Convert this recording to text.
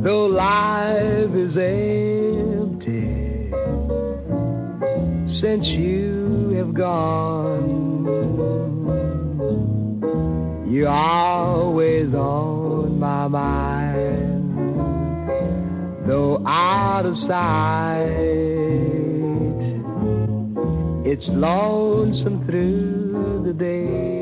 Though life is empty since you have gone, you're always on my mind. Though out of sight, it's lonesome through the day.